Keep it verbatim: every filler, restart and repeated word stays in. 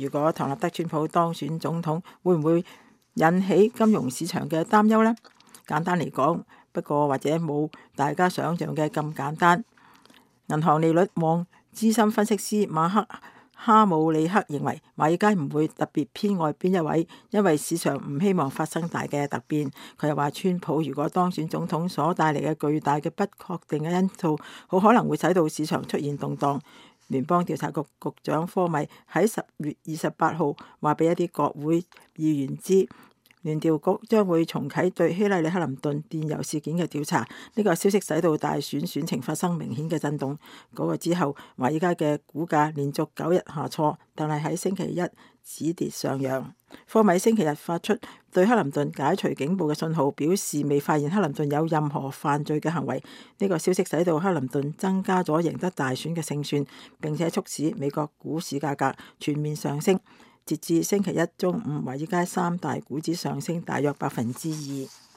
如果唐納德川普當選總統，會唔會引起金融市場嘅擔憂呢？簡單嚟講，不過或者冇大家想象嘅咁簡單。銀行利率網資深分析師馬克哈姆里克認為，華爾街唔會特別偏愛邊一位，因為市場唔希望發生大嘅突變。佢又話，川普如果當選總統所帶嚟嘅巨大嘅不確定嘅因素，好可能會使到市場出現動盪。聯邦調查局局長科米喺十月二十八號話俾一啲國會議員知，聯調局將會重啟對希拉里克林頓電郵事件嘅調查。呢個消息使到大選選情發生明顯嘅震動。嗰個之後，華爾街嘅股價連續九日下挫，但係喺星期一止跌上揚。科米星期日發出對克林頓解除警報嘅信號，表示未發現克林頓有任何犯罪嘅行為。呢個消息使到克林頓增加咗贏得大選嘅勝算，並且促使美國股市價格全面上升。截至星期一中午，華爾街三大股指上升大約百分之二。